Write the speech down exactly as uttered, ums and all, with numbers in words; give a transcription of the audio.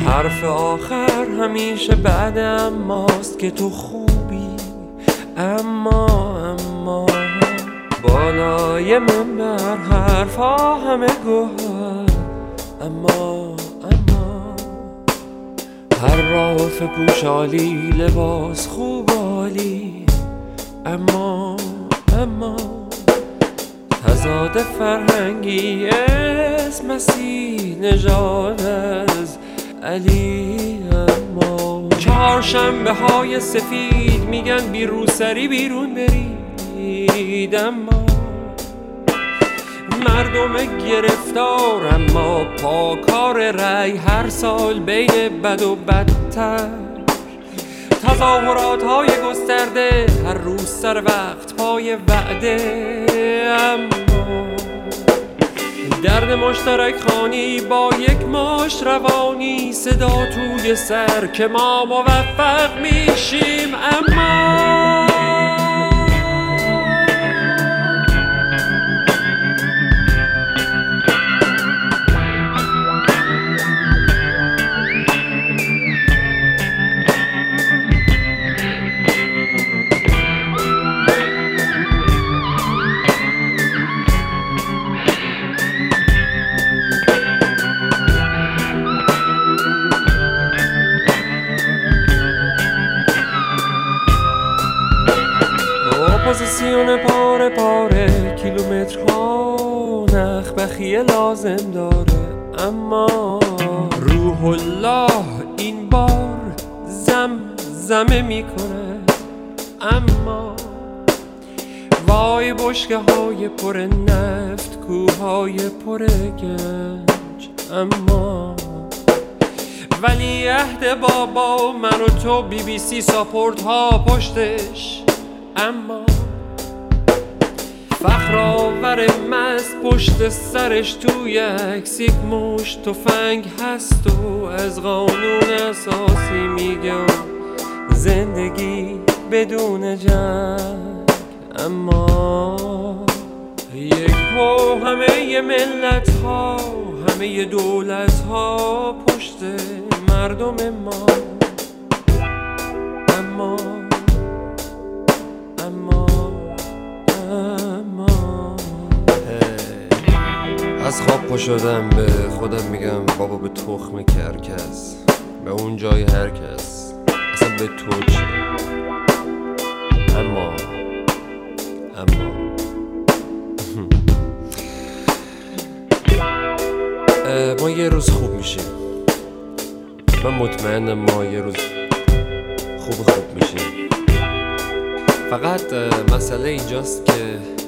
حرف آخر همیشه بعد اماست که تو خوبی، اما اما بالای منبر حرفا همه گوهر، اما اما هر راه پوشالی لباس خوبالی، اما اما تضاد فرهنگی اسم مسیح نژاد از علی، اما چهارشنبه های سفید میگن بی روسری بیرون برید، اما مردم گرفتار اما پاکار رأی هر سال بین بد و بدتر، تظاهرات های گسترده هر روز سر وقت پای وعده، اما درد مشترک خانی با یک ماش روانی، صدا توی سر که ما موفق میشیم، اما اپوزیسیون پاره پاره کیلومترها نخبخیه لازم داره، اما روح الله این بار زم زمه میکنه، اما وای بشکه های پر نفت، کوههای پر گنج، اما ولی عهد بابا و من و تو بی بی سی ساپورت ها پشتش، اما فخرآور مست پشت سرش توی عکس یک مش تفنگ هست و از قانون اساسی میگه زندگی بدون جنگ، اما یک هو همه ملت ها همه دولت ها پشت مردم ما، اما اما اما از خواب پا شدم به خودم میگم بابا به تخم کرکس، به اون جای هر کس، اصلا به تو چه، اما اما ما یه روز خوب میشیم، من مطمئنم ما یه روز خوب خوب میشیم، فقط مسئله اینجاست که